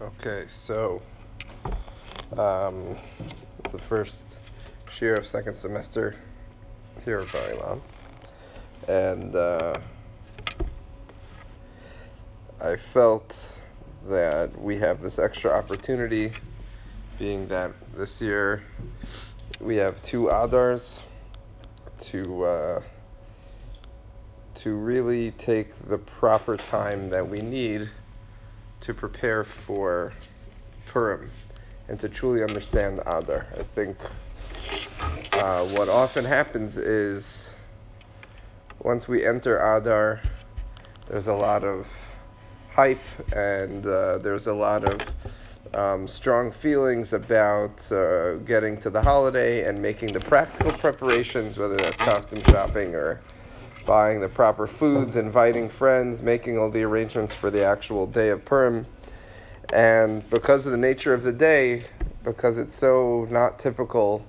Okay, so it's the first year of second semester here at Bar Ilan, and I felt that we have this extra opportunity, being that this year we have two Adars, to really take the proper time that we need to prepare for Purim and to truly understand Adar. I think what often happens is once we enter Adar, there's a lot of hype and there's a lot of strong feelings about getting to the holiday and making the practical preparations, whether that's costume shopping or buying the proper foods, inviting friends, making all the arrangements for the actual day of Purim. And because of the nature of the day, because it's so not typical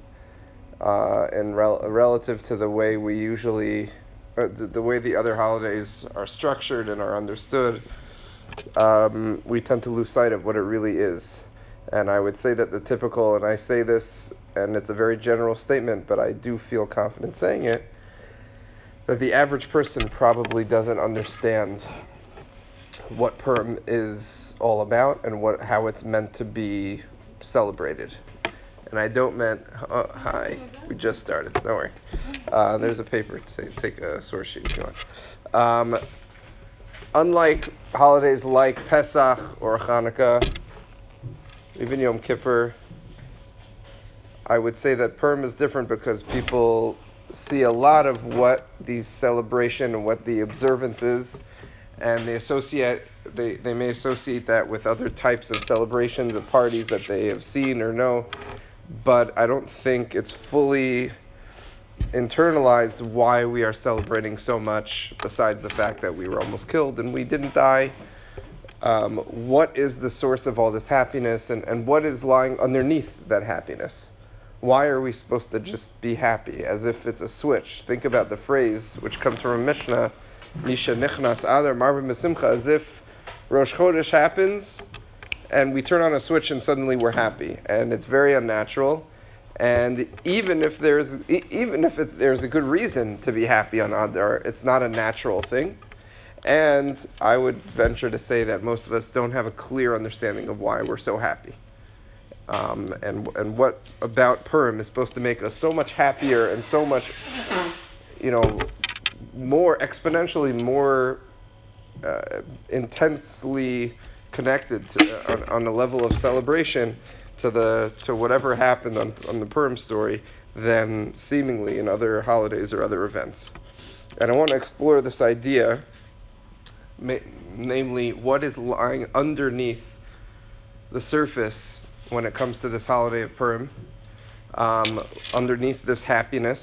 relative to the way we usually, the way the other holidays are structured and are understood, we tend to lose sight of what it really is. And I would say that the typical, and I say this, and it's a very general statement, but I do feel confident saying it, that the average person probably doesn't understand what Purim is all about and how it's meant to be celebrated. And I don't mean, hi, we just started, don't worry. There's a paper, take a source sheet if you want. Unlike holidays like Pesach or Hanukkah, even Yom Kippur, I would say that Purim is different because people see a lot of what the celebration and what the observance is, and they may associate that with other types of celebrations or parties that they have seen or know, but I don't think it's fully internalized why we are celebrating so much, besides the fact that we were almost killed and we didn't die. What is the source of all this happiness, and what is lying underneath that happiness? Why are we supposed to just be happy, as if it's a switch? Think about the phrase, which comes from a Mishnah, Misha Nichnas Adar Marvin Mesimcha, as if Rosh Chodesh happens, and we turn on a switch and suddenly we're happy. And it's very unnatural. And even if there's a good reason to be happy on Adar, it's not a natural thing. And I would venture to say that most of us don't have a clear understanding of why we're so happy. And what about Purim is supposed to make us so much happier and so much, more exponentially more intensely connected on the level of celebration to whatever happened on the Purim story than seemingly in other holidays or other events. And I want to explore this idea, namely what is lying underneath the surface when it comes to this holiday of Purim, underneath this happiness,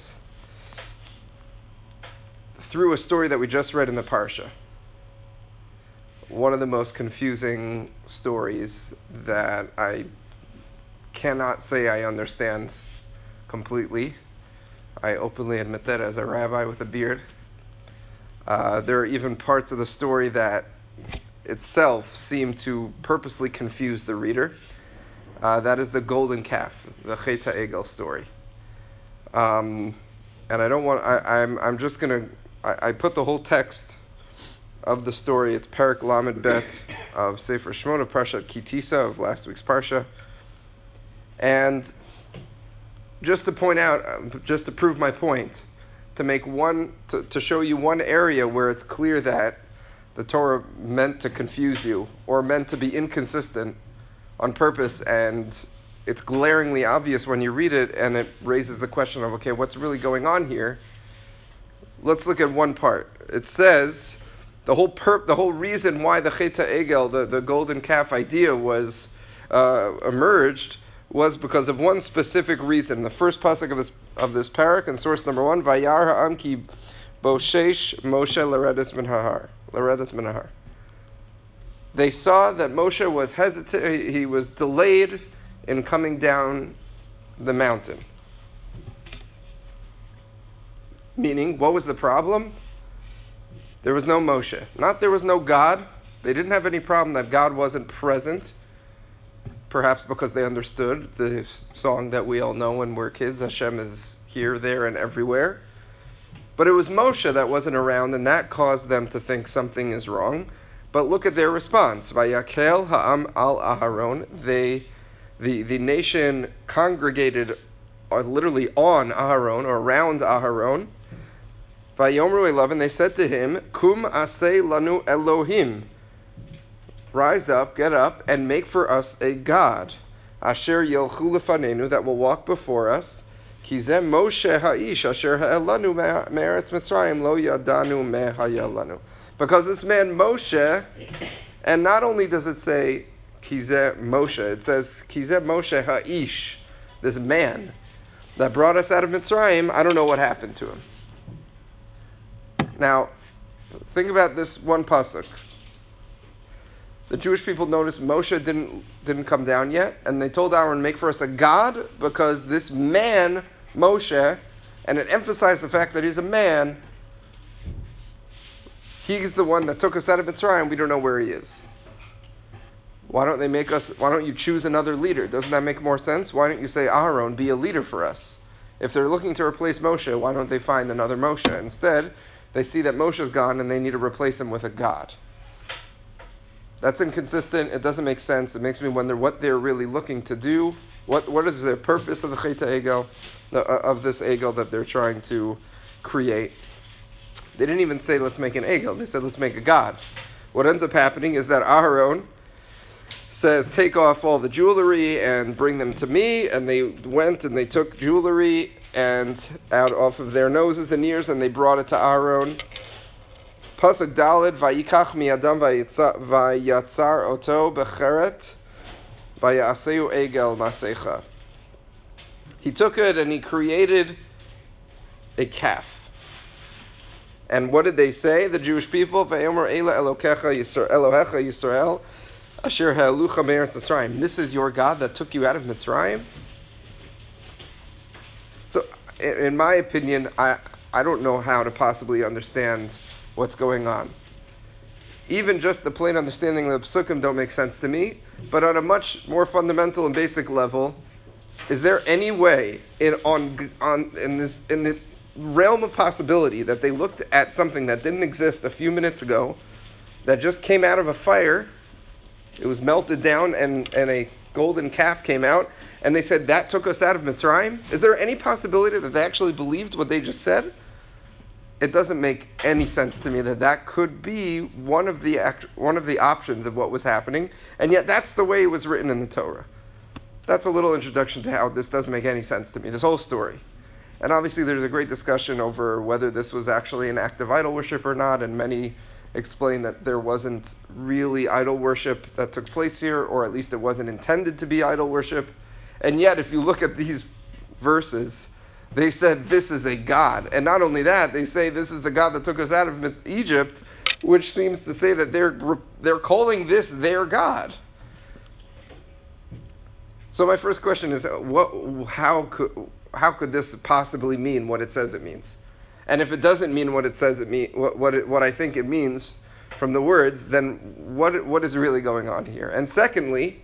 through a story that we just read in the Parsha. One of the most confusing stories that I cannot say I understand completely. I openly admit that as a rabbi with a beard. There are even parts of the story that itself seem to purposely confuse the reader. That is the golden calf, the Chet HaEgel story. And I don't want, I'm just going to, I put the whole text of the story. It's Perek Lamed Bet of Sefer Shemona, Parshat Ki Tisa of last week's Parsha. And just to point out, just to prove my point, to show you one area where it's clear that the Torah meant to confuse you or meant to be inconsistent on purpose, and it's glaringly obvious when you read it, and it raises the question of, okay, what's really going on here? Let's look at one part. It says the whole reason why the Chet HaEgel, the golden calf idea, was emerged was because of one specific reason. The first pasuk of this parak, and source number 1, Vayar ha'am ki boshesh Moshe l'redes min hahar. They saw that Moshe was hesitant, he was delayed in coming down the mountain. Meaning, what was the problem? There was no Moshe. Not there was no God. They didn't have any problem that God wasn't present. perhaps because they understood the song that we all know when we're kids, Hashem is here, there, and everywhere. But it was Moshe that wasn't around, and that caused them to think something is wrong. But look at their response. Vayakel ha'am al Aharon. The nation congregated literally on Aharon, or around Aharon. Vayomru elav, and they said to him, Kum aseh lanu Elohim. Rise up, get up, and make for us a God. Asher yelchu lefanenu, that will walk before us. Ki zeh Moshe ha'ish asher ha'elanu me'eretz Mitzrayim lo yadanu mehayalanu. Because this man Moshe, and not only does it say Ki zeh Moshe, it says Ki zeh Moshe ha'ish, this man that brought us out of Mitzrayim. I don't know what happened to him. Now, think about this one pasuk. The Jewish people noticed Moshe didn't come down yet, and they told Aaron, make for us a god, because this man, Moshe, and it emphasized the fact that he's a man, he's the one that took us out of Mitzrayim, we don't know where he is. Why don't you choose another leader? Doesn't that make more sense? Why don't you say, Aaron, be a leader for us? If they're looking to replace Moshe, why don't they find another Moshe? Instead, they see that Moshe's gone and they need to replace him with a god. That's inconsistent. It doesn't make sense. It makes me wonder what they're really looking to do. What is the purpose of the Chet HaEgel, of this Egel that they're trying to create? They didn't even say, let's make an Egel. They said, let's make a god. What ends up happening is that Aharon says, take off all the jewelry and bring them to me. And they went and they took jewelry and out off of their noses and ears, and they brought it to Aaron. Pasuk Daled, Vayikach mi'adam vayatzar oto becheret vayaseu egel masecha. He took it and he created a calf. And what did they say, the Jewish people? Vayomer Eila Elohecha Yisrael asher ha'elucha me'eretz Mitzrayim. This is your God that took you out of Mitzrayim? So, in my opinion, I don't know how to possibly understand what's going on. Even just the plain understanding of the Psukim don't make sense to me, but on a much more fundamental and basic level, is there any way in the realm of possibility that they looked at something that didn't exist a few minutes ago, that just came out of a fire, it was melted down and a golden calf came out, and they said, that took us out of Mitzrayim? Is there any possibility that they actually believed what they just said? It doesn't make any sense to me that could be one of the options of what was happening, and yet that's the way it was written in the Torah. That's a little introduction to how this doesn't make any sense to me, this whole story. And obviously there's a great discussion over whether this was actually an act of idol worship or not, and many explain that there wasn't really idol worship that took place here, or at least it wasn't intended to be idol worship. And yet, if you look at these verses, they said this is a God. And not only that, they say this is the God that took us out of Egypt, which seems to say that they're calling this their God. So my first question is, how could this possibly mean what it says it means? And if it doesn't mean what it says it means, what I think it means from the words, then what is really going on here? And secondly,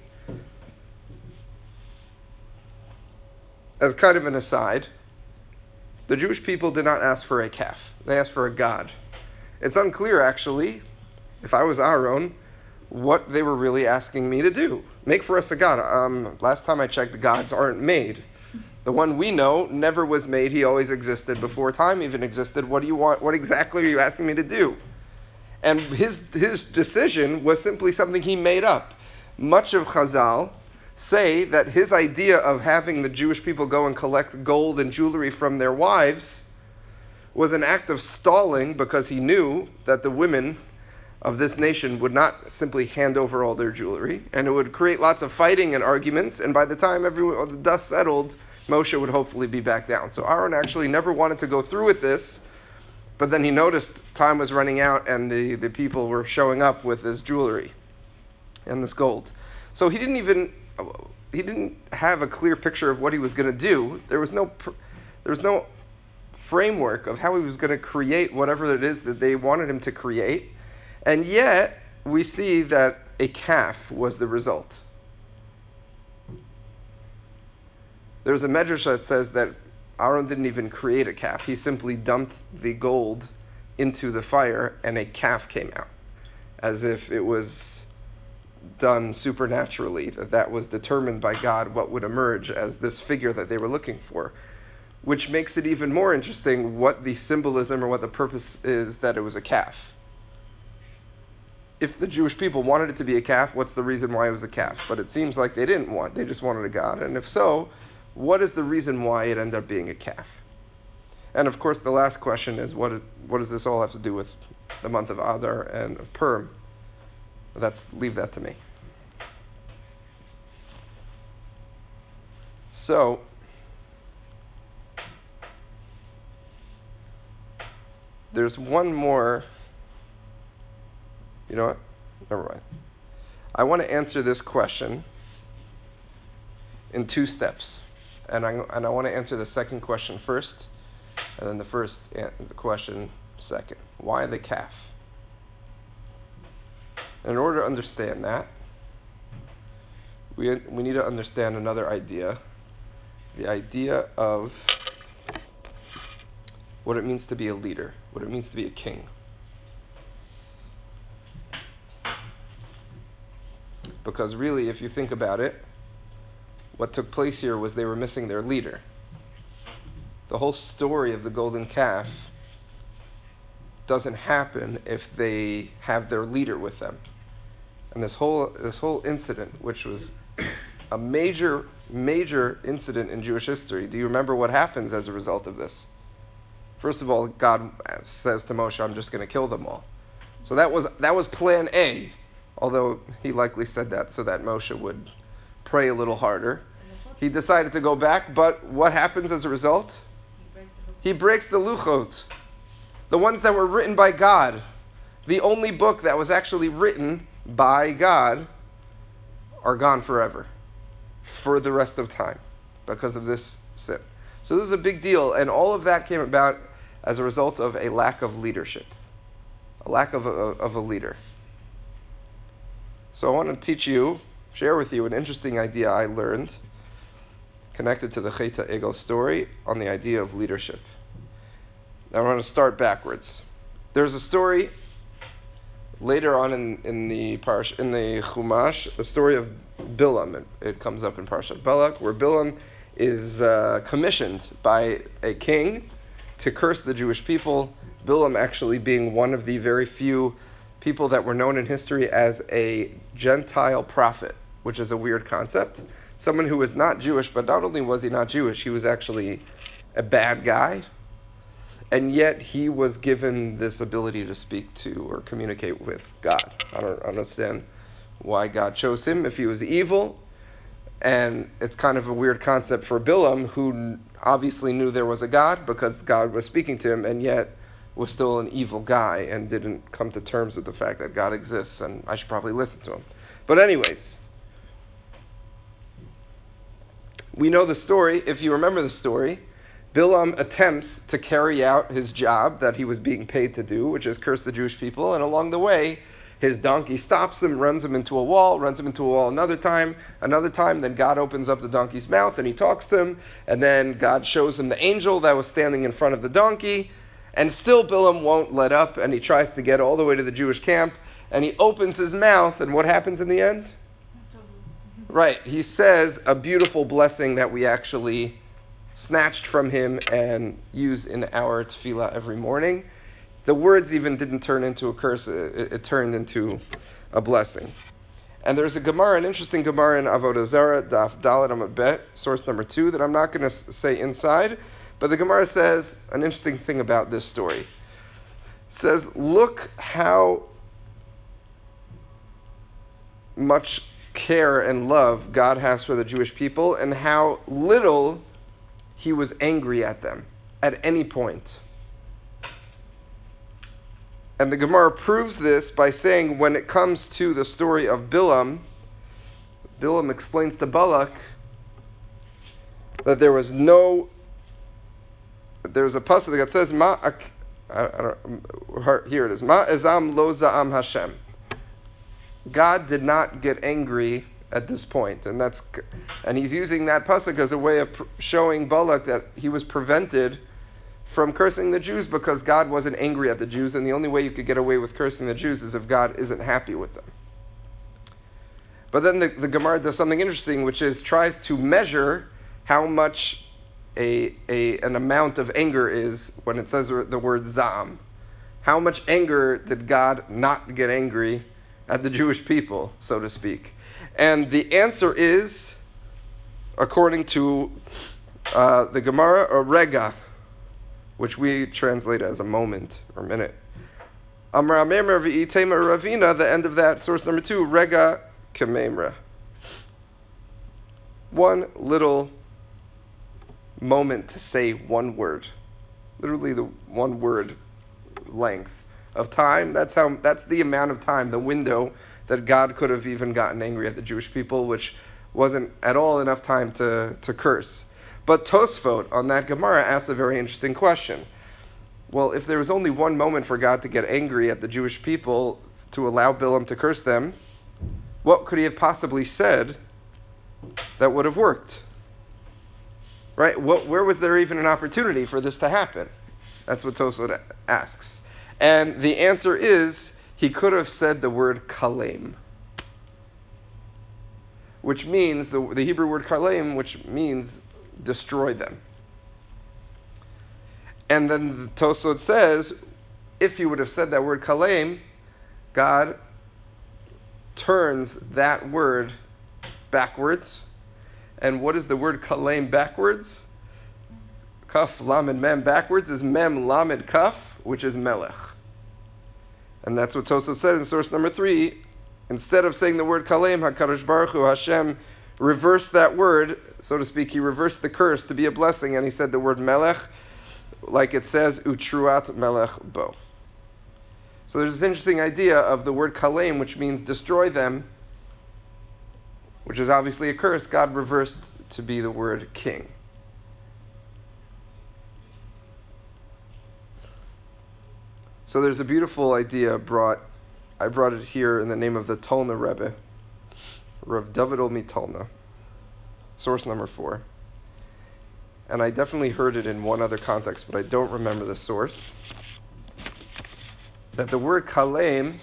as kind of an aside, the Jewish people did not ask for a calf. They asked for a god. It's unclear, actually, if I was Aaron, what they were really asking me to do. Make for us a god. Last time I checked, gods aren't made. The one we know never was made. He always existed before time even existed. What do you want? What exactly are you asking me to do? And his decision was simply something he made up. Much of Chazal say that his idea of having the Jewish people go and collect gold and jewelry from their wives was an act of stalling, because he knew that the women of this nation would not simply hand over all their jewelry, and it would create lots of fighting and arguments, and by the time the dust settled, Moshe would hopefully be back down. So Aaron actually never wanted to go through with this, but then he noticed time was running out and the people were showing up with this jewelry and this gold. So he didn't have a clear picture of what he was going to do. There was no framework of how he was going to create whatever it is that they wanted him to create. And yet, we see that a calf was the result. There's a medrash that says that Aaron didn't even create a calf. He simply dumped the gold into the fire and a calf came out, as if it was done supernaturally, that was determined by God what would emerge as this figure that they were looking for, which makes it even more interesting what the symbolism or what the purpose is that it was a calf. If the Jewish people wanted it to be a calf, what's the reason why it was a calf? But it seems like they didn't want, they just wanted a god. And if so, what is the reason why it ended up being a calf? And of course the last question is, what does this all have to do with the month of Adar and of Purim? Leave that to me. So, there's one more. You know what? Never mind. I want to answer this question in 2 steps. And I want to answer the second question first, and then the question second. Why the calf? In order to understand that, we need to understand another idea. The idea of what it means to be a leader, what it means to be a king. Because really, if you think about it, what took place here was they were missing their leader. The whole story of the golden calf doesn't happen if they have their leader with them. And this whole incident, which was a major incident in Jewish history, do you remember what happens as a result of this? First of all, God says to Moshe, I'm just going to kill them all. So that was plan A, although he likely said that so that Moshe would pray a little harder. He decided to go back, but what happens as a result? He breaks the luchot, the ones that were written by God. The only book that was actually written by God are gone forever, for the rest of time, because of this sin. So this is a big deal, and all of that came about as a result of a lack of leadership, a lack of a leader. So I want to share with you an interesting idea I learned connected to the Chet HaEgel story on the idea of leadership. Now I want to start backwards. There's a story later on in the Chumash, the story of Bilam. It comes up in Parshat Balak, where Bilam is commissioned by a king to curse the Jewish people. Bilam actually being one of the very few people that were known in history as a Gentile prophet, which is a weird concept. Someone who was not Jewish, but not only was he not Jewish, he was actually a bad guy, and yet he was given this ability to speak to or communicate with God. I don't understand why God chose him if he was evil, and it's kind of a weird concept for Bilam, who obviously knew there was a God because God was speaking to him, and yet was still an evil guy and didn't come to terms with the fact that God exists and I should probably listen to him. But anyways, we know the story. If you remember the story, Bilam attempts to carry out his job that he was being paid to do, which is curse the Jewish people, and along the way, his donkey stops him, runs him into a wall another time, then God opens up the donkey's mouth and he talks to him, and then God shows him the angel that was standing in front of the donkey, and still Bilam won't let up, and he tries to get all the way to the Jewish camp, and he opens his mouth, and what happens in the end? Right, he says a beautiful blessing that we actually snatched from him and use in our tefillah every morning. The words even didn't turn into a curse, it turned into a blessing. And there's a Gemara, an interesting Gemara in Avodah Zarah, Daf Dalet Amud Bet, source number 2, that I'm not going to say inside, but the Gemara says an interesting thing about this story. It says, look how much care and love God has for the Jewish people and how little he was angry at them at any point. And the Gemara proves this by saying when it comes to the story of Bilam, Bilam explains to Balak that there was a pasuk that says, here it is, Ma ezam lo za'am Hashem. God did not get angry at this point, and he's using that pasuk as a way of showing Balak that he was prevented from cursing the Jews because God wasn't angry at the Jews, and the only way you could get away with cursing the Jews is if God isn't happy with them. But then the Gemara does something interesting, which is tries to measure how much an amount of anger is when it says the word zam. How much anger did God not get angry at the Jewish people, so to speak? And the answer is, according to the Gemara, a rega, which we translate as a moment or minute. Amar Amemer v'itema ravina, the end of that, source number 2, rega kememra. One little moment to say one word. Literally the one word length of time. That's the amount of time, the window that God could have even gotten angry at the Jewish people, which wasn't at all enough time to curse. But Tosfot on that Gemara asks a very interesting question. Well, if there was only one moment for God to get angry at the Jewish people to allow Bilam to curse them, what could he have possibly said that would have worked? Right? Where was there even an opportunity for this to happen? That's what Tosfot asks. And the answer is, he could have said the word kalem, which means, the Hebrew word kalem, which means destroy them. And then Tosfot says, if he would have said that word kalem, God turns that word backwards. And what is the word kalem backwards? Kaf, lamed, mem backwards is mem, lamed, kaf, which is melech. And that's what Tosfot said in source number 3. Instead of saying the word kalem, HaKadosh Baruch Hu, Hashem, reversed that word, so to speak. He reversed the curse to be a blessing, and he said the word melech, like it says, utruat melech bo. So there's this interesting idea of the word kalem, which means destroy them, which is obviously a curse. God reversed to be the word king. So there's a beautiful idea I brought it here in the name of the Tolna Rebbe, Rav David Olmi, source number 4. And I definitely heard it in one other context, but I don't remember the source. That the word kalem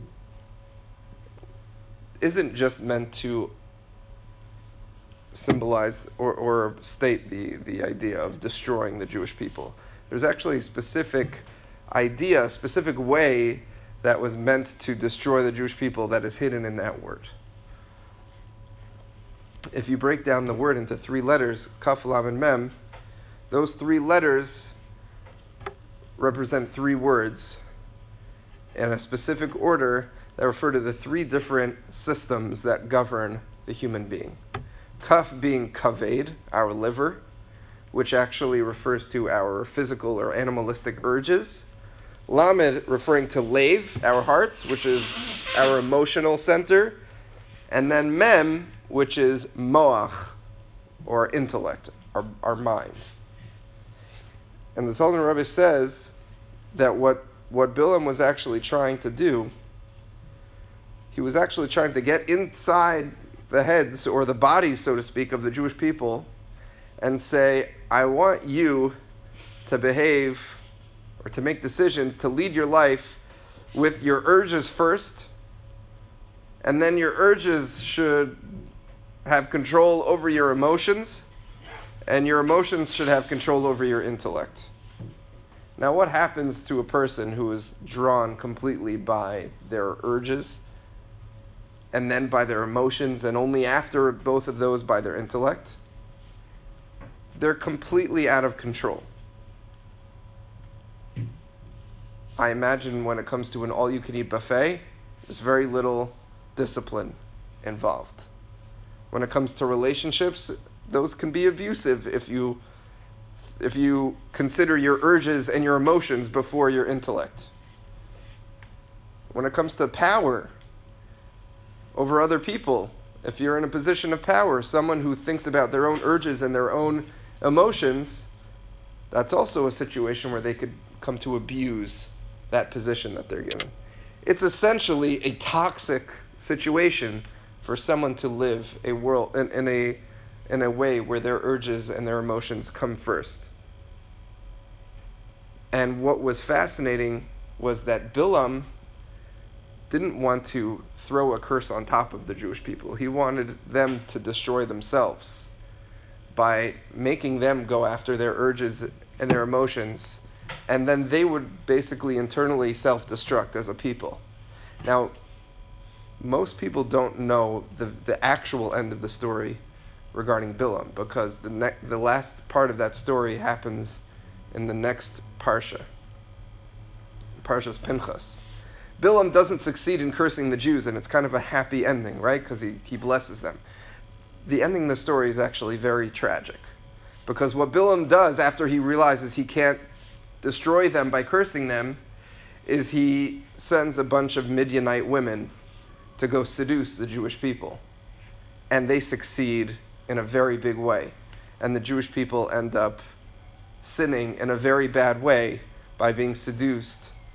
isn't just meant to symbolize or state the idea of destroying the Jewish people. There's actually a specific idea, a specific way that was meant to destroy the Jewish people that is hidden in that word. If you break down the word into 3 letters, Kaf, Lav, and Mem, those 3 letters represent 3 words in a specific order that refer to the 3 different systems that govern the human being. Kaf being kaved, our liver, which actually refers to our physical or animalistic urges. Lamed referring to Lev, our hearts, which is our emotional center. And then Mem, which is Moach, or intellect, our mind. And the Tolna Rebbe says that what Bilam was actually trying to do, he was actually trying to get inside the heads, or the bodies, so to speak, of the Jewish people, and say, I want you to behave or to make decisions, to lead your life with your urges first, and then your urges should have control over your emotions, and your emotions should have control over your intellect. Now, what happens to a person who is drawn completely by their urges, and then by their emotions, and only after both of those by their intellect? They're completely out of control. I imagine when it comes to an all-you-can-eat buffet, there's very little discipline involved. When it comes to relationships, those can be abusive if you consider your urges and your emotions before your intellect. When it comes to power over other people, if you're in a position of power, someone who thinks about their own urges and their own emotions, that's also a situation where they could come to abuse that position that they're given. It's essentially a toxic situation for someone to live a world in a way where their urges and their emotions come first. And what was fascinating was that Bilam didn't want to throw a curse on top of the Jewish people. He wanted them to destroy themselves by making them go after their urges and their emotions, and then they would basically internally self-destruct as a people. Now, most people don't know the actual end of the story regarding Bilam, because the last part of that story happens in the next Parsha, Parshas Pinchas. Bilam doesn't succeed in cursing the Jews, and it's kind of a happy ending, right? Because he blesses them. The ending of the story is actually very tragic, because what Bilam does after he realizes he can't destroy them by cursing them is he sends a bunch of Midianite women to go seduce the Jewish people. And they succeed in a very big way. And the Jewish people end up sinning in a very bad way by being seduced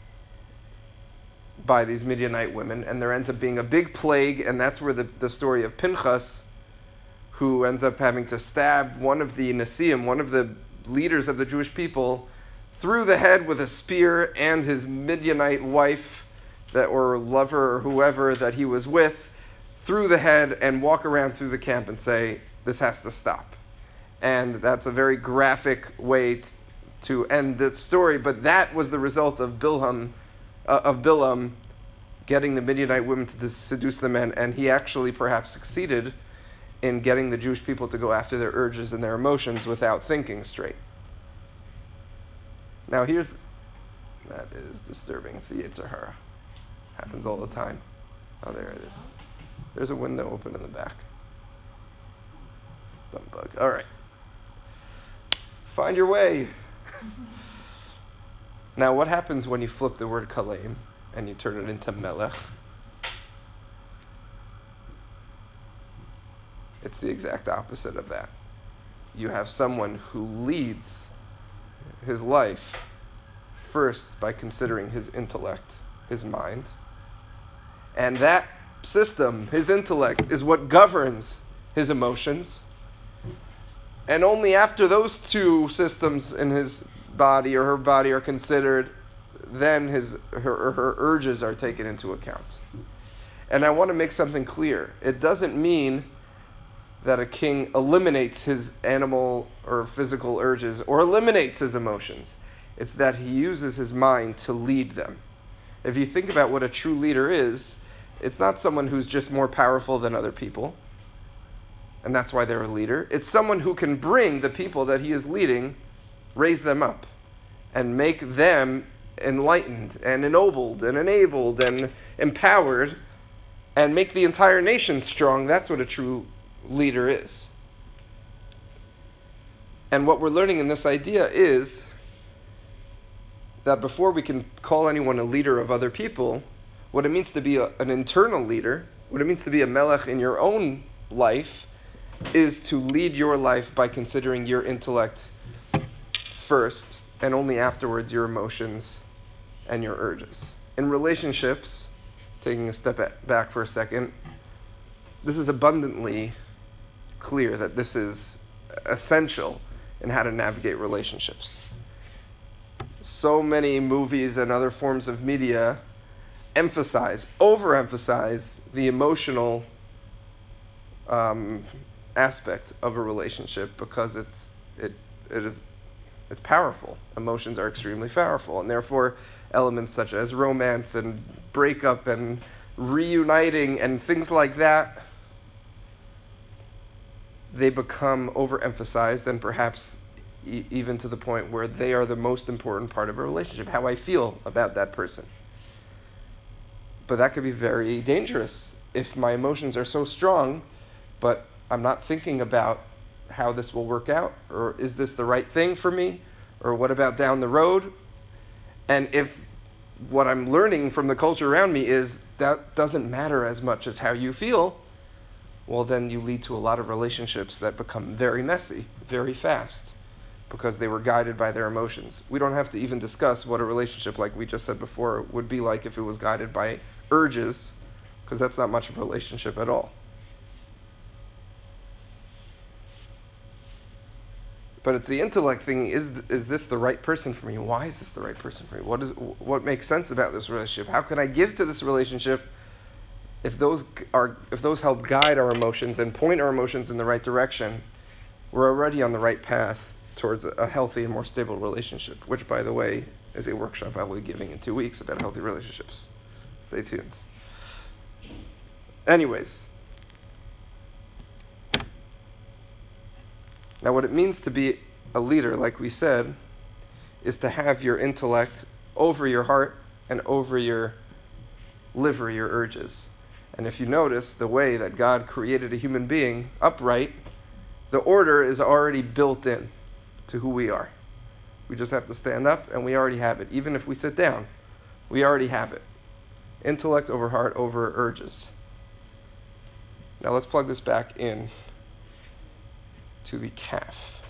by these Midianite women. And there ends up being a big plague, and that's where the story of Pinchas, who ends up having to stab one of the Nesiim, one of the leaders of the Jewish people, through the head with a spear, and his Midianite wife or lover or whoever that he was with through the head, and walk around through the camp and say, this has to stop. And that's a very graphic way to end the story, but that was the result of Bilam getting the Midianite women to seduce the men, and he actually perhaps succeeded in getting the Jewish people to go after their urges and their emotions without thinking straight. Now that is disturbing. It's the Yetzer Hara. Happens all the time. Oh, there it is. There's a window open in the back. Dumb bug. All right. Find your way. Now, what happens when you flip the word Kaleim and you turn it into Melech? It's the exact opposite of that. You have someone who leads his life first by considering his intellect, his mind. And that system, his intellect, is what governs his emotions. And only after those two systems in his body or her body are considered, then her urges are taken into account. And I want to make something clear. It doesn't mean that a king eliminates his animal or physical urges or eliminates his emotions. It's that he uses his mind to lead them. If you think about what a true leader is, it's not someone who's just more powerful than other people, and that's why they're a leader. It's someone who can bring the people that he is leading, raise them up, and make them enlightened and ennobled and enabled and empowered, and make the entire nation strong. That's what a true leader is. And what we're learning in this idea is that before we can call anyone a leader of other people, what it means to be an internal leader, what it means to be a melech in your own life, is to lead your life by considering your intellect first, and only afterwards your emotions and your urges. In relationships, taking a step back for a second, this is abundantly clear that this is essential in how to navigate relationships. So many movies and other forms of media overemphasize the emotional aspect of a relationship because it's powerful. Emotions are extremely powerful, and therefore elements such as romance and breakup and reuniting and things like that, they become overemphasized, and perhaps even to the point where they are the most important part of a relationship, how I feel about that person. But that could be very dangerous if my emotions are so strong, but I'm not thinking about how this will work out, or is this the right thing for me, or what about down the road? And if what I'm learning from the culture around me is that doesn't matter as much as how you feel, well, then you lead to a lot of relationships that become very messy, very fast, because they were guided by their emotions. We don't have to even discuss what a relationship, like we just said before, would be like if it was guided by urges, because that's not much of a relationship at all. But it's the intellect thing. Is this the right person for me? Why is this the right person for me? What makes sense about this relationship? How can I give to this relationship if those help guide our emotions and point our emotions in the right direction? We're already on the right path towards a healthy and more stable relationship, which, by the way, is a workshop I will be giving in 2 weeks about healthy relationships. Stay tuned. Anyways, now what it means to be a leader, like we said, is to have your intellect over your heart and over your liver, your urges. And if you notice the way that God created a human being upright, the order is already built in to who we are. We just have to stand up, and we already have it. Even if we sit down, we already have it. Intellect over heart over urges. Now let's plug this back in to the calf.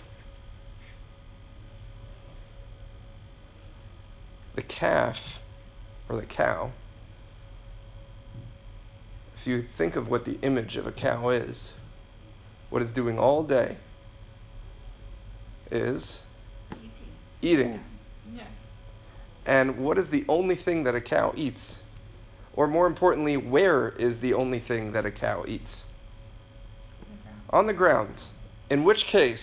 The calf, or the cow, if you think of what the image of a cow is, what it's doing all day is eating. Yeah. And what is the only thing that a cow eats? Or more importantly, where is the only thing that a cow eats? On the ground. In which case,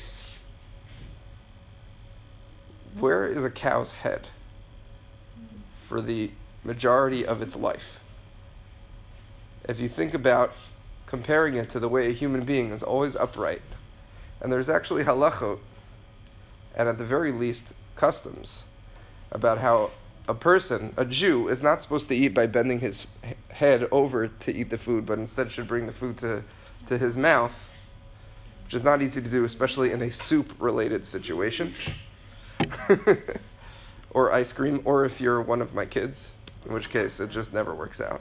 where is a cow's head for the majority of its life? If you think about comparing it to the way a human being is always upright, and there's actually halachot, and at the very least customs, about how a person, a Jew, is not supposed to eat by bending his head over to eat the food, but instead should bring the food to his mouth, which is not easy to do, especially in a soup-related situation. Or ice cream, or if you're one of my kids, in which case it just never works out.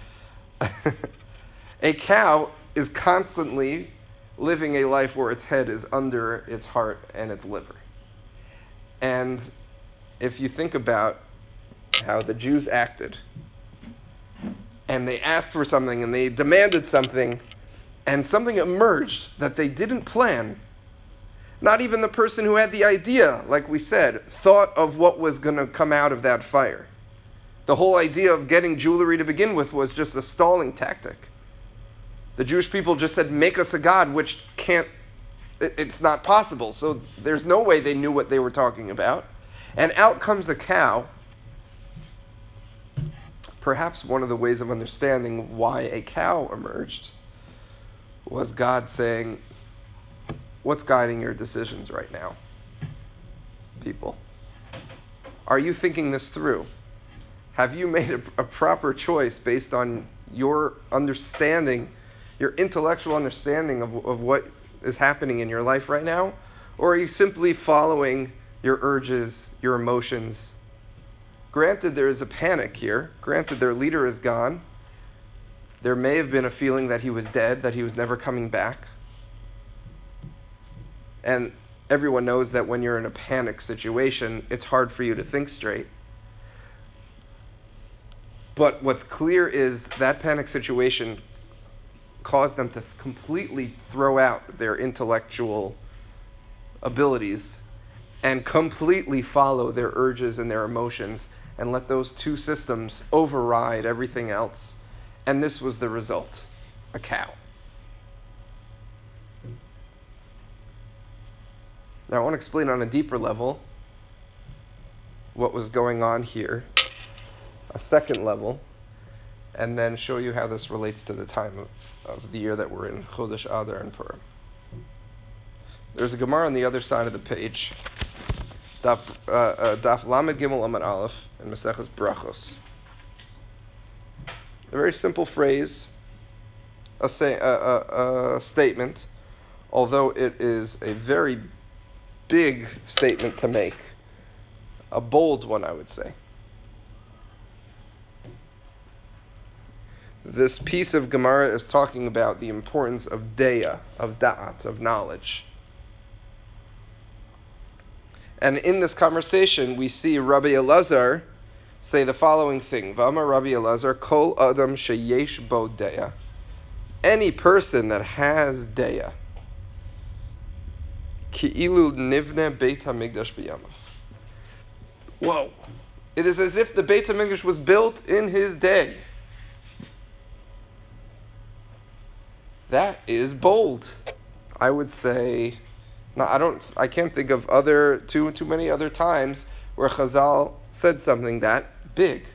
A cow is constantly living a life where its head is under its heart and its liver. And if you think about how the Jews acted, and they asked for something, and they demanded something, and something emerged that they didn't plan, not even the person who had the idea, like we said, thought of what was going to come out of that fire. The whole idea of getting jewelry to begin with was just a stalling tactic. The Jewish people just said, make us a god, which it's not possible. So there's no way they knew what they were talking about. And out comes a cow. Perhaps one of the ways of understanding why a cow emerged was God saying, what's guiding your decisions right now, people? Are you thinking this through? Have you made a proper choice based on your understanding, your intellectual understanding of what is happening in your life right now? Or are you simply following your urges, your emotions? Granted, there is a panic here. Granted, their leader is gone. There may have been a feeling that he was dead, that he was never coming back. And everyone knows that when you're in a panic situation, it's hard for you to think straight. But what's clear is that panic situation caused them to completely throw out their intellectual abilities and completely follow their urges and their emotions and let those two systems override everything else. And this was the result, a cow. Now I want to explain on a deeper level what was going on here, a second level, and then show you how this relates to the time of the year that we're in, Chodesh Adar and Purim. There's a Gemara on the other side of the page, Daf Lamed Gimel Amud Aleph in Maseches Brachos. A very simple phrase, a statement, although it is a very big statement to make, a bold one, I would say. This piece of Gemara is talking about the importance of deya, of da'at, of knowledge. And in this conversation, we see Rabbi Elazar say the following thing: V'amar Rabbi Elazar, kol adam sheyesh bo deya. Any person that has deya, Ki'ilu nivne Beit HaMikdash b'yamav. Whoa. It is as if the Beit HaMikdash was built in his day. That is bold. I would say, I can't think of too many other times where Chazal said something that big.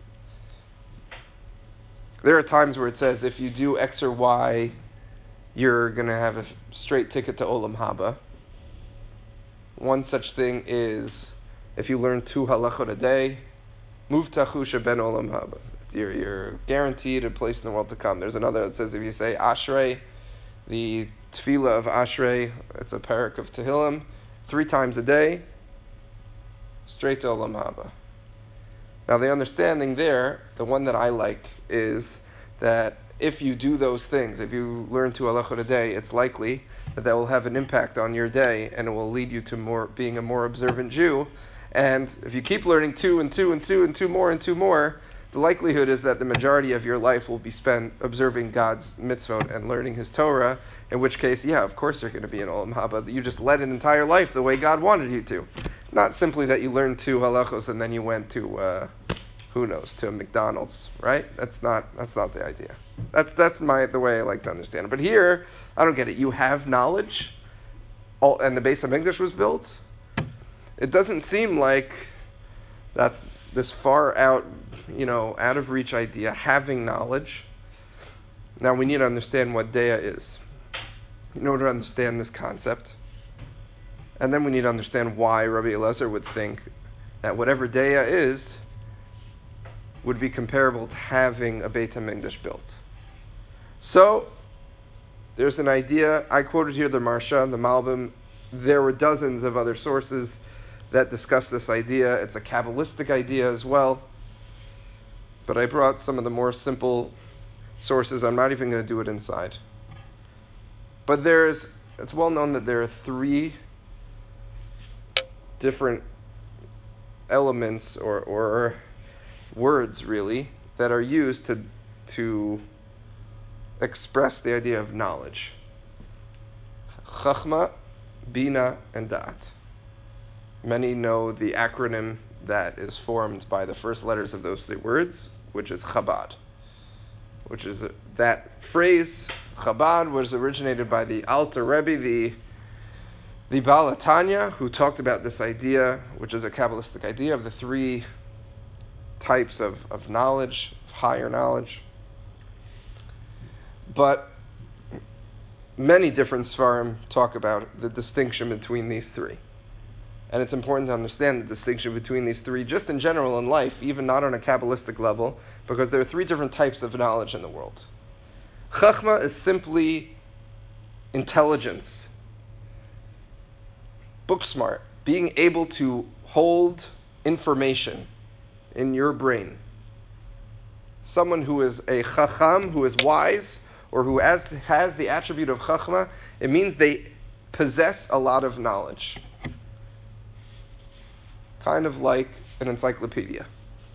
There are times where it says if you do X or Y, you're going to have a straight ticket to Olam Haba. One such thing is if you learn 2 halachot a day, Muvtachu sheben Olam Haba. You're guaranteed a place in the world to come. There's another that says if you say Ashrei, the tefillah of Ashrei, it's a parak of Tehillim, 3 times a day, straight to Olam Haba. Now the understanding there, the one that I like, is that if you do those things, if you learn 2 halachot a day, it's likely that will have an impact on your day, and it will lead you to being a more observant Jew. And if you keep learning 2 and 2 and 2 and 2 more and 2 more, the likelihood is that the majority of your life will be spent observing God's mitzvot and learning His Torah, in which case, yeah, of course you're going to be in Olam Haba. You just led an entire life the way God wanted you to. Not simply that you learned 2 halachos and then you went to, to McDonald's, right? That's not the idea. That's the way I like to understand it. But here, I don't get it. You have knowledge, and the Beis HaMikdash was built. It doesn't seem like that's this far out of reach idea, having knowledge. Now we need to understand what Deah is in order to understand this concept. And then we need to understand why Rabbi Elazar would think that whatever Deah is would be comparable to having a Beit HaMikdash built. So, there's an idea, I quoted here the Maharsha, the Malbim. There were dozens of other sources that discuss this idea. It's a Kabbalistic idea as well. But I brought some of the more simple sources. I'm not even going to do it inside. But it's well known that there are 3 different elements or words, really, that are used to express the idea of knowledge. Chachma, Bina, and Da'at. Many know the acronym that is formed by the first letters of those 3 words, which is Chabad. Which is that phrase, Chabad, was originated by the Alter Rebbe, the Baal HaTanya, who talked about this idea, which is a Kabbalistic idea, of the 3 types of knowledge, higher knowledge. But many different Sfarim talk about the distinction between these 3. And it's important to understand the distinction between these 3, just in general in life, even not on a Kabbalistic level, because there are 3 different types of knowledge in the world. Chachma is simply intelligence, book smart, being able to hold information in your brain. Someone who is a chacham, who is wise, or who has the attribute of chachma, it means they possess a lot of knowledge. Kind of like an encyclopedia.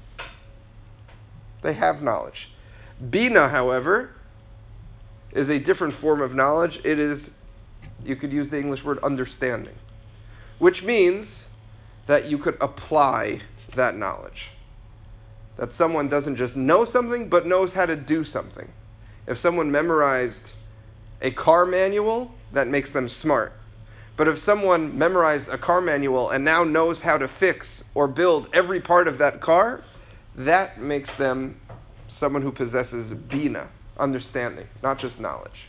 They have knowledge. Bina, however, is a different form of knowledge. It is, you could use the English word understanding, which means that you could apply that knowledge. That someone doesn't just know something, but knows how to do something. If someone memorized a car manual, that makes them smart. But if someone memorized a car manual and now knows how to fix or build every part of that car, that makes them someone who possesses bina, understanding, not just knowledge.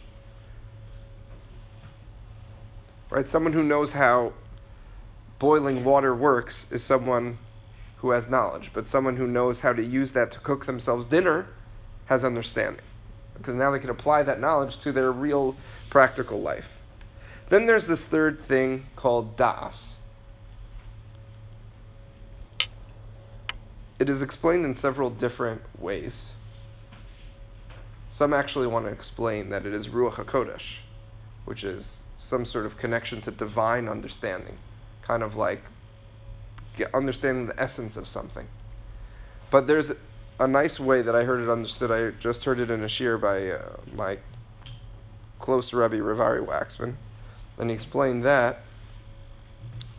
Right? Someone who knows how boiling water works is someone who has knowledge. But someone who knows how to use that to cook themselves dinner has understanding. Because now they can apply that knowledge to their real practical life. Then there's this third thing called da'as. It is explained in several different ways. Some actually want to explain that it is Ruach HaKodesh, which is some sort of connection to divine understanding, kind of like understanding the essence of something. But there's a nice way that I heard it understood. I just heard it in a shiur by my close Rebbe, Ravari Waxman, and he explained that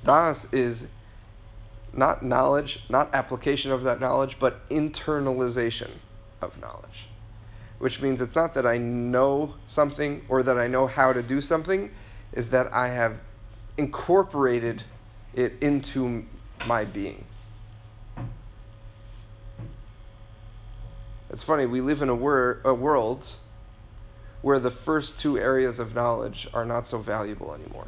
Das is not knowledge, not application of that knowledge, but internalization of knowledge. Which means it's not that I know something or that I know how to do something, is that I have incorporated it into my being. It's funny, we live in a world where the first two areas of knowledge are not so valuable anymore.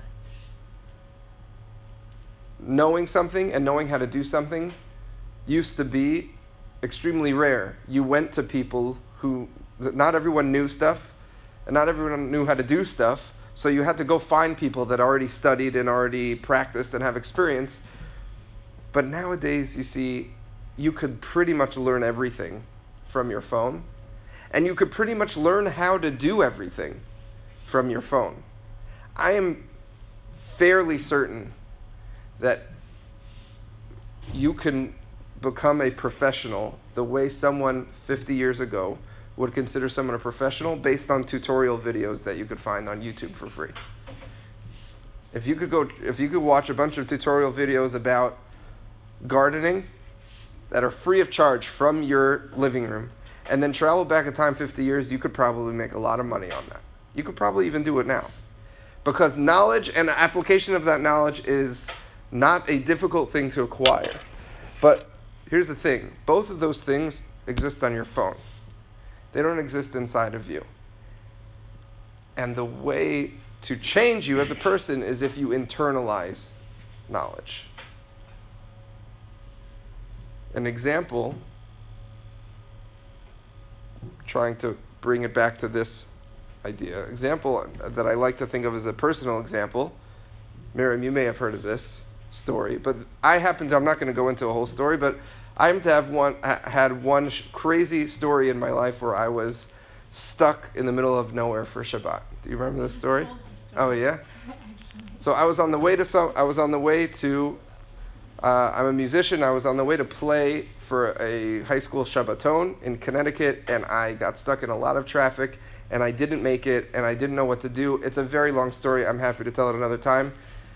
Knowing something and knowing how to do something used to be extremely rare. You went to people who, not everyone knew stuff, and not everyone knew how to do stuff, so you had to go find people that already studied and already practiced and have experience. But nowadays, you see, you could pretty much learn everything from your phone, and you could pretty much learn how to do everything from your phone. I am fairly certain that you can become a professional the way someone 50 years ago would consider someone a professional based on tutorial videos that you could find on YouTube for free. If you could watch a bunch of tutorial videos about gardening that are free of charge from your living room, and then travel back in time 50 years, you could probably make a lot of money on that. You could probably even do it now. Because knowledge and application of that knowledge is not a difficult thing to acquire. But here's the thing. Both of those things exist on your phone. They don't exist inside of you. And the way to change you as a person is if you internalize knowledge. An example, trying to bring it back to this idea. Example that I like to think of as a personal example. Miriam, you may have heard of this story, but I'm not going to go into a whole story, but I happen to have had one crazy story in my life where I was stuck in the middle of nowhere for Shabbat. Do you remember this story? Oh yeah. So I was on the way to. I'm a musician. I was on the way to play for a high school Shabbaton in Connecticut, and I got stuck in a lot of traffic, and I didn't make it, and I didn't know what to do. It's a very long story. I'm happy to tell it another time.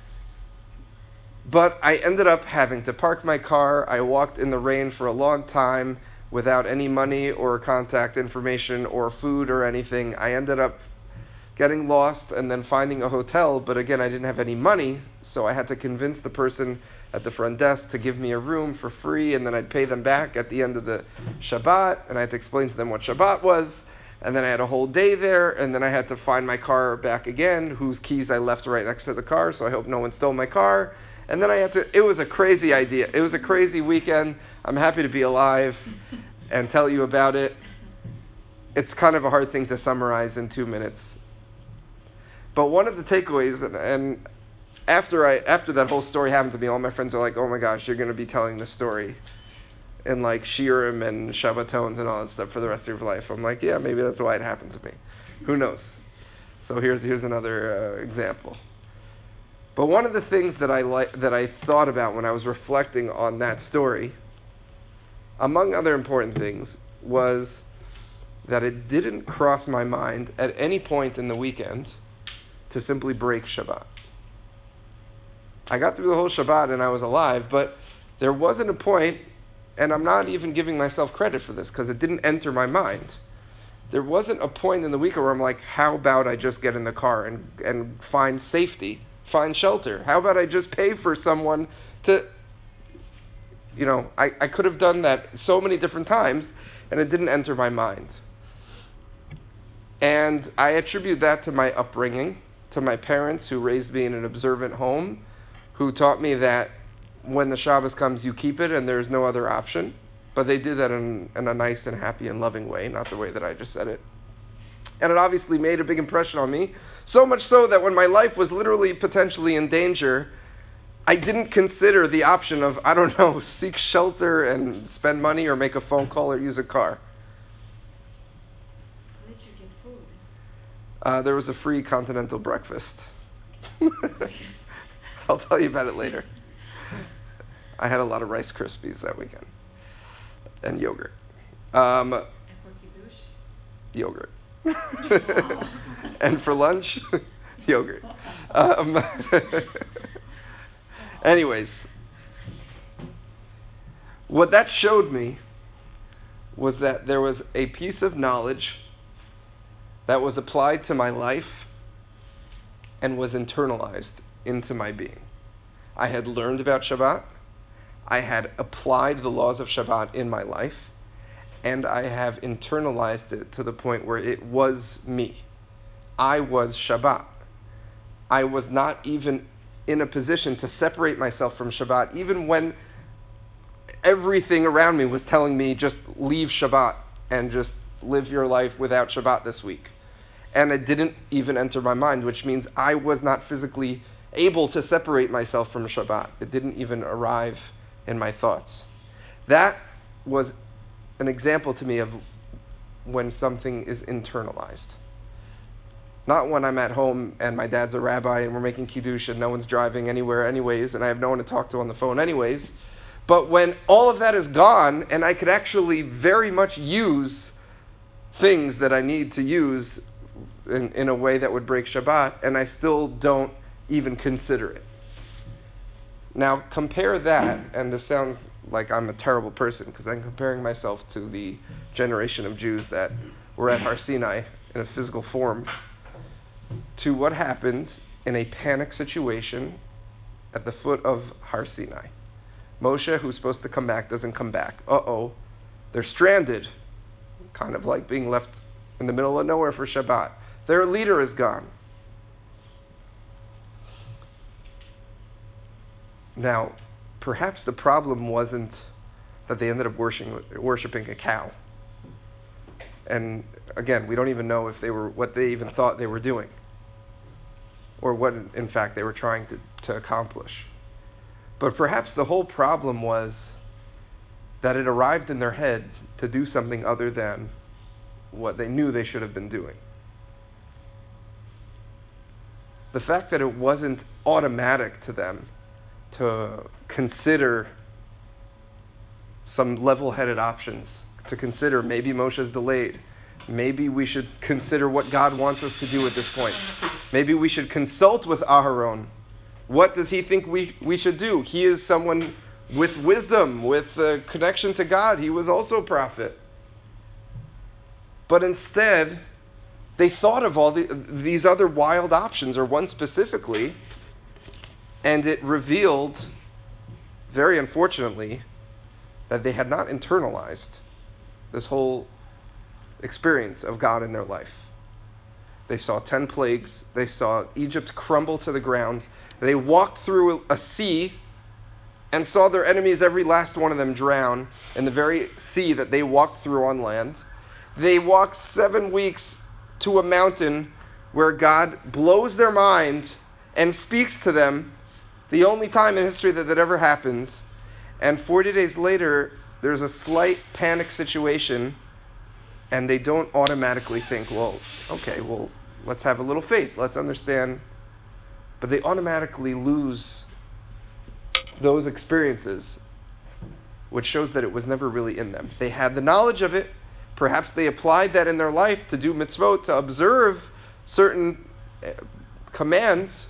But I ended up having to park my car. I walked in the rain for a long time without any money or contact information or food or anything. I ended up getting lost and then finding a hotel, but again, I didn't have any money, so I had to convince the person at the front desk to give me a room for free, and then I'd pay them back at the end of the Shabbat, and I had to explain to them what Shabbat was, and then I had a whole day there, and then I had to find my car back again, whose keys I left right next to the car, so I hope no one stole my car, and then it was a crazy idea. It was a crazy weekend. I'm happy to be alive and tell you about it. It's kind of a hard thing to summarize in 2 minutes. But one of the takeaways, and after that whole story happened to me, all my friends are like, oh my gosh, you're going to be telling this story in like Shiurim and Shabbatons and all that stuff for the rest of your life. I'm like, yeah, maybe that's why it happened to me. Who knows? So here's another example. But one of the things that I thought about when I was reflecting on that story, among other important things, was that it didn't cross my mind at any point in the weekend to simply break Shabbat. I got through the whole Shabbat and I was alive, but there wasn't a point, and I'm not even giving myself credit for this because it didn't enter my mind. There wasn't a point in the week where I'm like, how about I just get in the car and find safety, find shelter? How about I just pay for someone to, I could have done that so many different times, and it didn't enter my mind. And I attribute that to my upbringing, to my parents who raised me in an observant home, who taught me that when the Shabbos comes, you keep it and there's no other option. But they did that in a nice and happy and loving way, not the way that I just said it. And it obviously made a big impression on me, so much so that when my life was literally potentially in danger, I didn't consider the option of, seek shelter and spend money or make a phone call or use a car. Where did you get food? There was a free continental breakfast. I'll tell you about it later. I had a lot of Rice Krispies that weekend. And yogurt. And for kiddush? Yogurt. And for lunch, yogurt. Anyways, what that showed me was that there was a piece of knowledge that was applied to my life and was internalized into my being. I had learned about Shabbat, I had applied the laws of Shabbat in my life, and I have internalized it to the point where it was me. I was Shabbat. I was not even in a position to separate myself from Shabbat, even when everything around me was telling me just leave Shabbat and just live your life without Shabbat this week. And it didn't even enter my mind, which means I was not physically able to separate myself from Shabbat. It didn't even arrive in my thoughts. That was an example to me of when something is internalized. Not when I'm at home and my dad's a rabbi and we're making kiddush and no one's driving anywhere anyways and I have no one to talk to on the phone anyways. But when all of that is gone and I could actually very much use things that I need to use in a way that would break Shabbat, and I still don't even consider it. Now compare that, and this sounds like I'm a terrible person because I'm comparing myself to the generation of Jews that were at Har Sinai in a physical form, to what happened in a panic situation at the foot of Har Sinai. Moshe, who's supposed to come back, doesn't come back. They're stranded, kind of like being left in the middle of nowhere for Shabbat. Their leader is gone. Now, perhaps the problem wasn't that they ended up worshiping a cow. And again, we don't even know if they were what they even thought they were doing, or what in fact they were trying to accomplish. But perhaps the whole problem was that it arrived in their head to do something other than what they knew they should have been doing. The fact that it wasn't automatic to them to consider some level-headed options, to consider maybe Moshe's delayed, maybe we should consider what God wants us to do at this point, maybe we should consult with Aharon. What does he think we should do? He is someone with wisdom, with a connection to God. He was also a prophet. But instead, they thought of all these other wild options, or one specifically, and it revealed, very unfortunately, that they had not internalized this whole experience of God in their life. They saw 10 plagues. They saw Egypt crumble to the ground. They walked through a sea and saw their enemies, every last one of them, drown in the very sea that they walked through on land. They walked 7 weeks to a mountain where God blows their mind and speaks to them, the only time in history that ever happens. And 40 days later, there's a slight panic situation, and they don't automatically think, let's have a little faith, let's understand. But they automatically lose those experiences, which shows that it was never really in them. They had the knowledge of it. Perhaps they applied that in their life to do mitzvot, to observe certain commandments,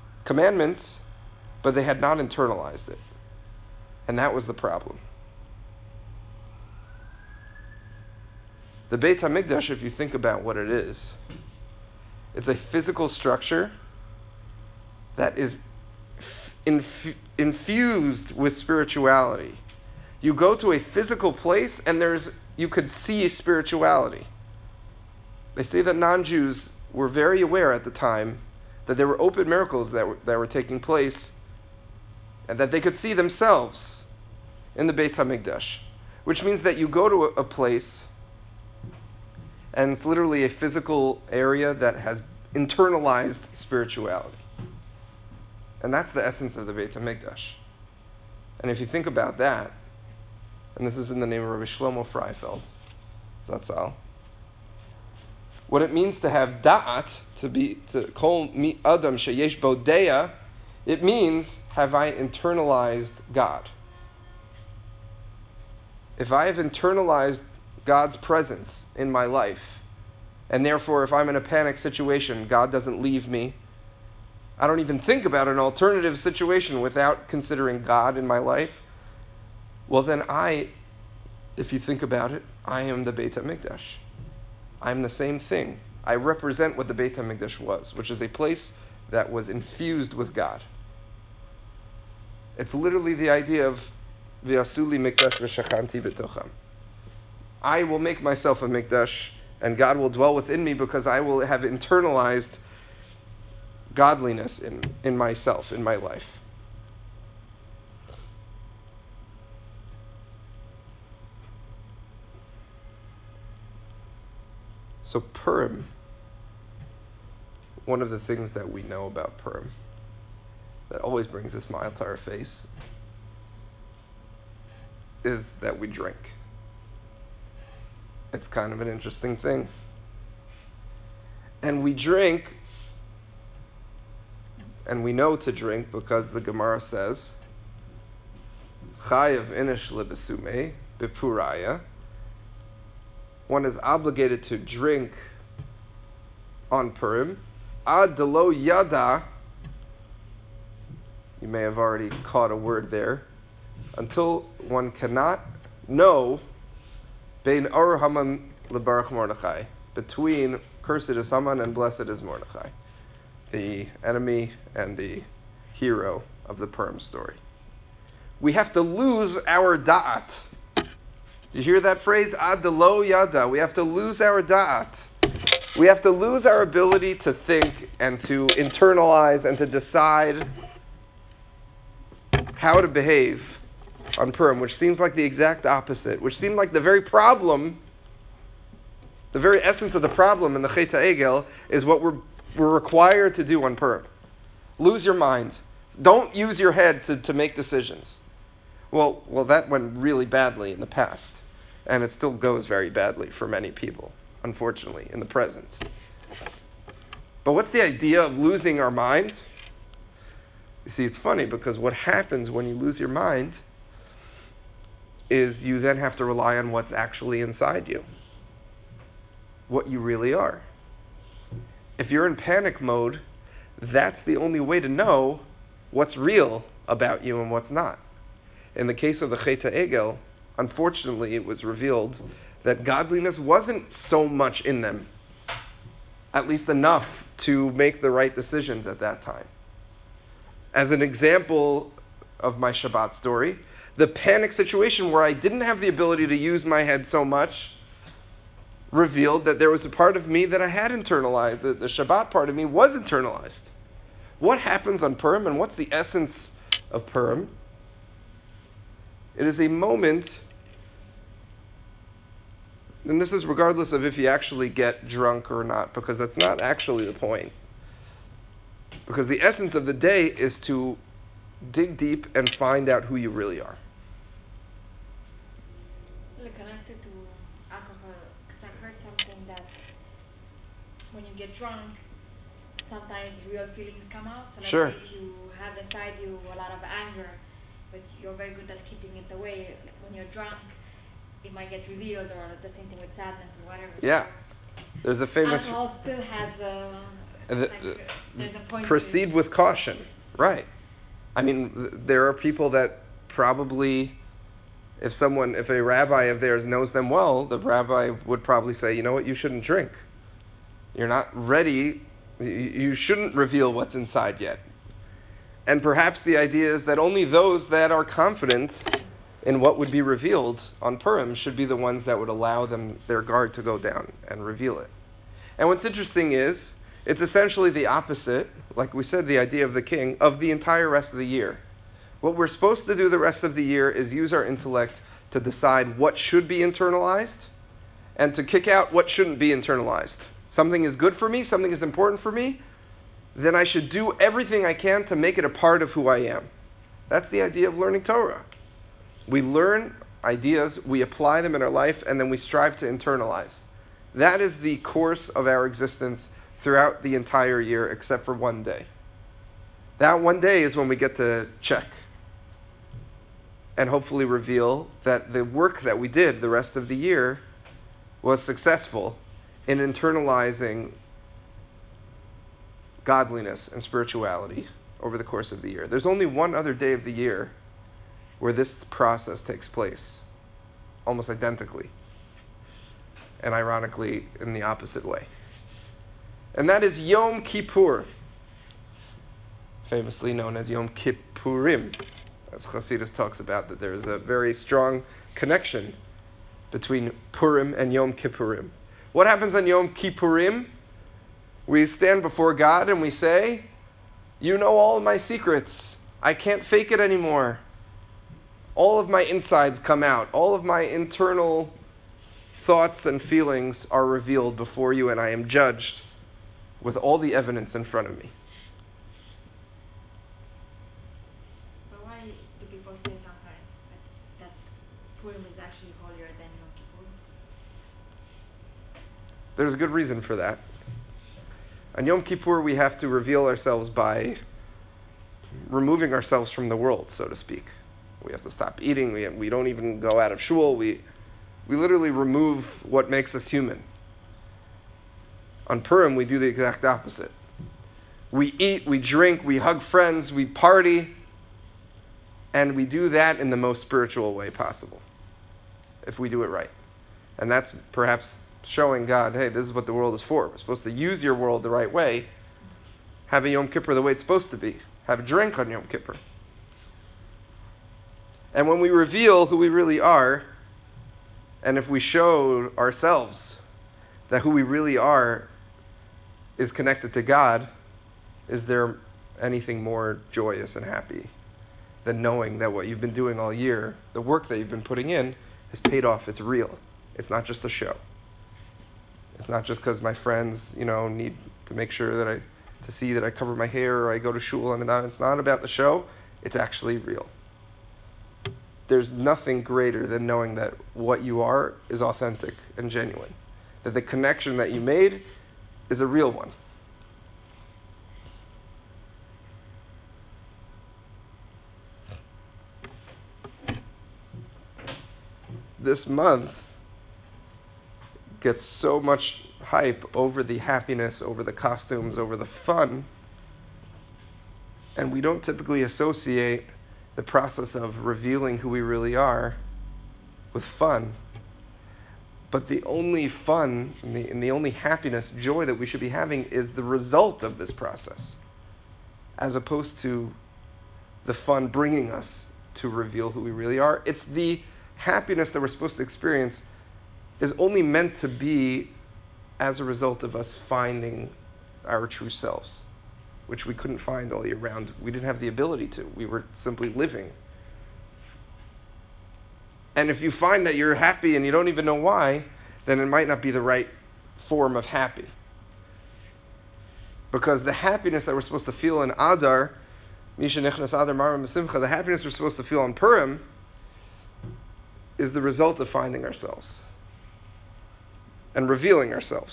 but they had not internalized it. And that was the problem. The Beit HaMikdash, if you think about what it is, it's a physical structure that is infused with spirituality. You go to a physical place and you could see spirituality. They say that non-Jews were very aware at the time that there were open miracles that were taking place, and that they could see themselves in the Beit HaMikdash. Which means that you go to a place and it's literally a physical area that has internalized spirituality. And that's the essence of the Beit HaMikdash. And if you think about that, and this is in the name of Rabbi Shlomo Freifeld, Zatzal, what it means to have da'at, to kol mi adam sheyesh bo de'ah, it means, have I internalized God? If I have internalized God's presence in my life, and therefore if I'm in a panic situation, God doesn't leave me, I don't even think about an alternative situation without considering God in my life, well then if you think about it, I am the Beit HaMikdash. I'm the same thing. I represent what the Beit HaMikdash was, which is a place that was infused with God. It's literally the idea of V'asuli mikdash v'shachanti b'tocham. I will make myself a mikdash, and God will dwell within me because I will have internalized godliness in myself, in my life. So Purim, one of the things that we know about Purim that always brings a smile to our face is that we drink. It's kind of an interesting thing. And we drink, and we know to drink because the Gemara says, Chayav inish lebesume bepuraya. One is obligated to drink on Purim. Ad delo yada. You may have already caught a word there. Until one cannot know Bein Or Haman leBaruch Mordechai, between cursed is Haman and blessed is Mordechai, the enemy and the hero of the Purim story. We have to lose our da'at. Do you hear that phrase? Ad delo yada. We have to lose our da'at. We have to lose our ability to think and to internalize and to decide how to behave on Purim, which seems like the exact opposite, which seemed like the very problem, the very essence of the problem in the Chet HaEgel is what we're required to do on Purim. Lose your mind. Don't use your head to make decisions. Well, that went really badly in the past, and it still goes very badly for many people, unfortunately, in the present. But what's the idea of losing our mind? You see, it's funny because what happens when you lose your mind is you then have to rely on what's actually inside you, what you really are. If you're in panic mode, that's the only way to know what's real about you and what's not. In the case of the Chet HaEgel, unfortunately, it was revealed that godliness wasn't so much in them, at least enough to make the right decisions at that time. As an example of my Shabbat story, the panic situation where I didn't have the ability to use my head so much revealed that there was a part of me that I had internalized. The Shabbat part of me was internalized. What happens on Purim and what's the essence of Purim? It is a moment, and this is regardless of if you actually get drunk or not, because that's not actually the point. Because the essence of the day is to dig deep and find out who you really are. Connected to alcohol, because I heard something that when you get drunk, sometimes real feelings come out. So let's Sure. say if you have inside you a lot of anger, but you're very good at keeping it away, when you're drunk, it might get revealed, or the same thing with sadness or whatever. Yeah. There's a famous... Alcohol still has there's a point. Proceed with caution. Right. I mean, there are people that probably, if a rabbi of theirs knows them well, the rabbi would probably say, you know what, you shouldn't drink. You're not ready. You shouldn't reveal what's inside yet. And perhaps the idea is that only those that are confident in what would be revealed on Purim should be the ones that would allow their guard to go down and reveal it. And what's interesting is, it's essentially the opposite, like we said, the idea of the king, of the entire rest of the year. What we're supposed to do the rest of the year is use our intellect to decide what should be internalized and to kick out what shouldn't be internalized. Something is good for me, something is important for me, then I should do everything I can to make it a part of who I am. That's the idea of learning Torah. We learn ideas, we apply them in our life, and then we strive to internalize. That is the course of our existence throughout the entire year, except for one day. That one day is when we get to check and hopefully reveal that the work that we did the rest of the year was successful in internalizing godliness and spirituality over the course of the year. There's only one other day of the year where this process takes place, almost identically, and ironically in the opposite way. And that is Yom Kippur, famously known as Yom Kippurim, as Chassidus talks about, that there is a very strong connection between Purim and Yom Kippurim. What happens on Yom Kippurim? We stand before God and we say, you know all of my secrets. I can't fake it anymore. All of my insides come out. All of my internal thoughts and feelings are revealed before you, and I am judged with all the evidence in front of me. But why do people say sometimes that Purim is actually holier than Yom Kippur? There's a good reason for that. On Yom Kippur, we have to reveal ourselves by removing ourselves from the world, so to speak. We have to stop eating. We don't even go out of shul. We literally remove what makes us human. On Purim, we do the exact opposite. We eat, we drink, we hug friends, we party, and we do that in the most spiritual way possible, if we do it right. And that's perhaps showing God, hey, this is what the world is for. We're supposed to use your world the right way. Have a Yom Kippur the way it's supposed to be. Have a drink on Yom Kippur. And when we reveal who we really are, and if we show ourselves that who we really are is connected to God, is there anything more joyous and happy than knowing that what you've been doing all year, the work that you've been putting in, has paid off? It's real. It's not just a show. It's not just because my friends, need to make sure that to see that I cover my hair or I go to shul, and it's not about the show. It's actually real. There's nothing greater than knowing that what you are is authentic and genuine. That the connection that you made is a real one. This month gets so much hype over the happiness, over the costumes, over the fun, and we don't typically associate the process of revealing who we really are with fun. But the only fun and the only happiness, joy that we should be having is the result of this process, as opposed to the fun bringing us to reveal who we really are. It's the happiness that we're supposed to experience is only meant to be as a result of us finding our true selves, which we couldn't find all year round. We didn't have the ability to. We were simply living. And if you find that you're happy and you don't even know why, then it might not be the right form of happy. Because the happiness that we're supposed to feel in Adar, Misha Nechnas Adar Maram Simcha, the happiness we're supposed to feel on Purim, is the result of finding ourselves and revealing ourselves.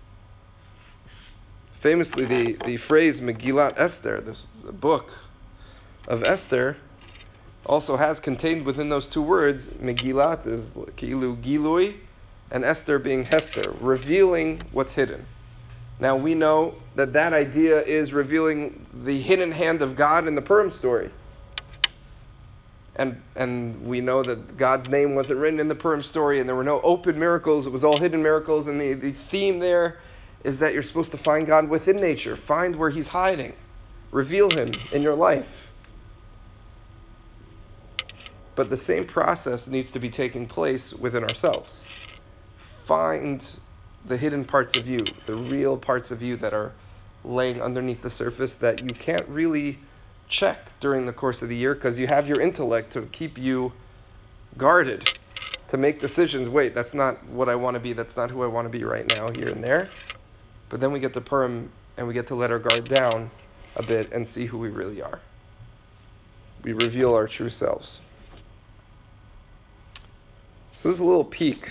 Famously, the phrase Megillat Esther, this book of Esther, also has contained within those two words, Megillat is Kilu Gilui, and Esther being Hester, revealing what's hidden. Now we know that idea is revealing the hidden hand of God in the Purim story. And we know that God's name wasn't written in the Purim story, and there were no open miracles, it was all hidden miracles, and the theme there is that you're supposed to find God within nature, find where He's hiding, reveal Him in your life. But the same process needs to be taking place within ourselves. Find the hidden parts of you, the real parts of you that are laying underneath the surface that you can't really check during the course of the year because you have your intellect to keep you guarded, to make decisions. Wait, that's not what I want to be. That's not who I want to be right now, here and there. But then we get to Purim and we get to let our guard down a bit and see who we really are. We reveal our true selves. So this is a little peek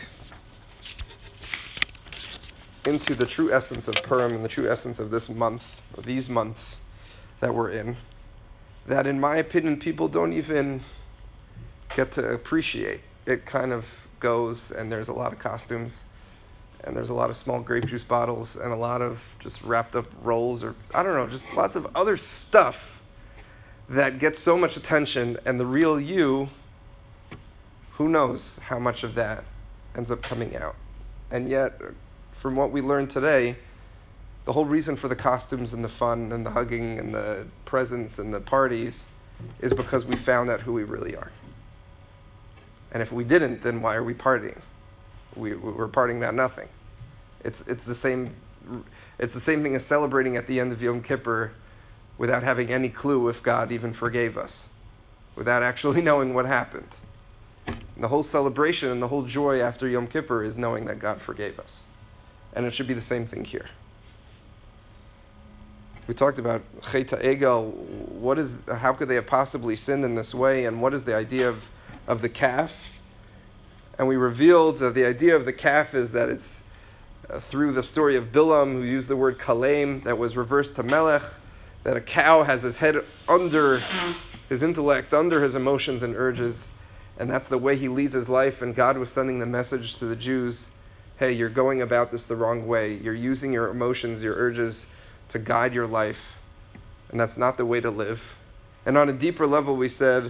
into the true essence of Purim and the true essence of this month, or these months that we're in, that in my opinion people don't even get to appreciate. It kind of goes, and there's a lot of costumes, and there's a lot of small grape juice bottles and a lot of just wrapped up rolls, or I don't know, just lots of other stuff that gets so much attention, and the real you, who knows how much of that ends up coming out. And yet, from what we learned today, the whole reason for the costumes and the fun and the hugging and the presents and the parties is because we found out who we really are. And if we didn't, then why are we partying? We're partying about nothing. It's the same thing as celebrating at the end of Yom Kippur without having any clue if God even forgave us, without actually knowing what happened. And the whole celebration and the whole joy after Yom Kippur is knowing that God forgave us. And it should be the same thing here. We talked about Chet HaEgel. How could they have possibly sinned in this way? And what is the idea of the calf? And we revealed that the idea of the calf is that it's through the story of Bilam, who used the word kalem, that was reversed to melech, that a cow has his head under his intellect, under his emotions and urges, and that's the way he leads his life. And God was sending the message to the Jews, hey, you're going about this the wrong way. You're using your emotions, your urges to guide your life, and that's not the way to live. And on a deeper level, we said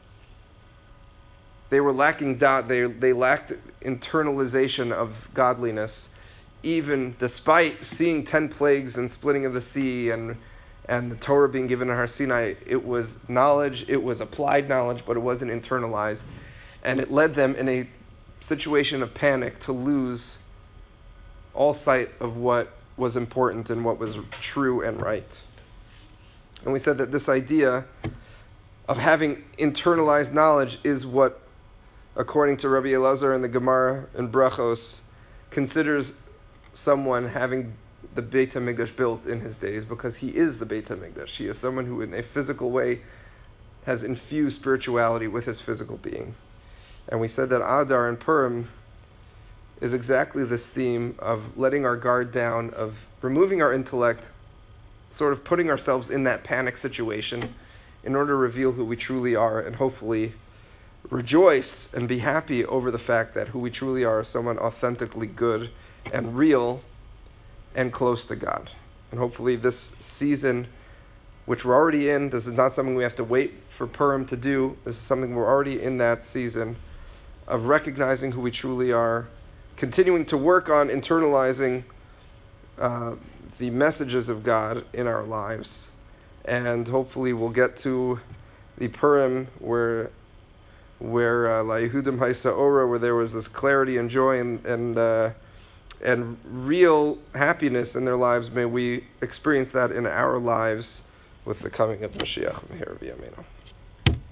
they were lacking they lacked internalization of godliness, even despite seeing 10 plagues and splitting of the sea and the Torah being given in Har Sinai. It was knowledge, it was applied knowledge, but it wasn't internalized. And it led them in a situation of panic to lose all sight of what was important and what was true and right. And we said that this idea of having internalized knowledge is what, according to Rabbi Elazar in the Gemara in Brachos, considers someone having the Beit HaMikdash built in his days, because he is the Beit HaMikdash. He is someone who in a physical way has infused spirituality with his physical being. And we said that Adar and Purim is exactly this theme of letting our guard down, of removing our intellect, sort of putting ourselves in that panic situation in order to reveal who we truly are, and hopefully rejoice and be happy over the fact that who we truly are is someone authentically good and real and close to God. And hopefully this season, which we're already in, this is not something we have to wait for Purim to do. This is something we're already in that season of recognizing who we truly are, continuing to work on internalizing the messages of God in our lives. And hopefully we'll get to the Purim where La Yehudim Haisa Ora, where there was this clarity and joy and real happiness in their lives. May we experience that in our lives with the coming of Mashiach.